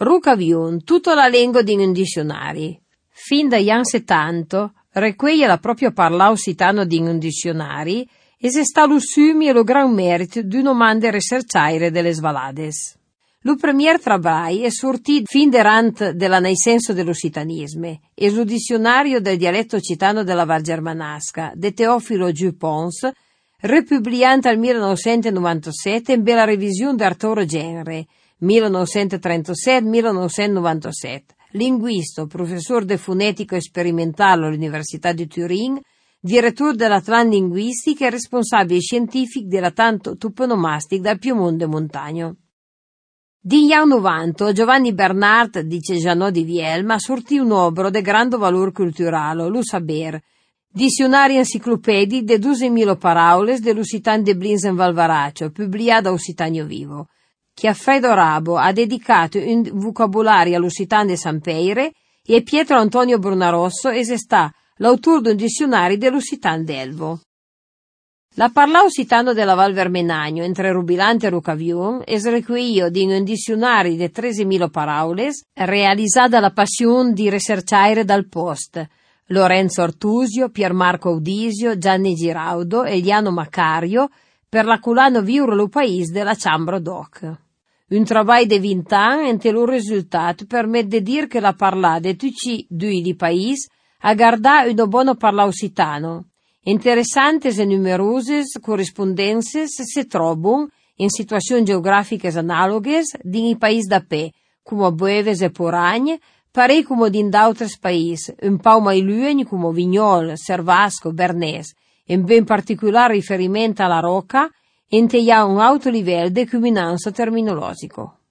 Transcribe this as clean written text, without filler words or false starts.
Rucaviun, tutto la lingua di un dizionari. Fin dagli anni 70, requeia la propria parla occitano di un dizionari e se sta lo sumi e lo gran merito di un omande researchaire delle svalades. Lo premier trabrai è sortito fin derant della naisenso dell'occitanisme e lo dizionario del dialetto occitano della Val Germanasca, de Teofilo Giupons, repubbliante al 1997 in bella revisione d'Arturo Genere, 1937-1997, linguisto, professor de fonetico sperimentale all'Università di Turin, direttore dell'Atlan Linguistica e responsabile scientifico della tanto toponomastic dal Piemonte Montagno. Negli anni 90 Giovanni Bernard di Cejanò di Vielma sortì un obro de grande valore culturale, lo saber, dizionario enciclopedi de 12.000 paraules dell'Usitan de Blinsen Valvaracio, pubblicato da Usitanio Vivo, che Alfredo Rabo ha dedicato un vocabolario all'Usitan de Sampeire e Pietro Antonio Brunarosso sta l'autore di un dizionario dell'Usitan d'Elvo. La parla occitano della Val Vermenagno, entre Rubilante e Rucaviun, es requio di un dizionario de 13.000 paraules, realizzata dalla passione di researchaire dal Post, Lorenzo Ortusio, Piermarco Audisio, Gianni Giraudo e Eliano Macario, per la culano viure lo país della Ciambro Doc. Un travail de 20 ans ente lo risultato permette di dire che la parla de tutti due di país a gardà una buona parla occitano. Interessantes e numeroses corrispondences se trovano in situazioni geografiche analoghe nei paesi da pe, come Bueves e Poragne, pare come in d'altri paesi, un po' mai luogni come Vignol, Servasco, Bernès, in ben particolare riferimento alla Rocca, ente ha un alto livello di cuminanza terminologico.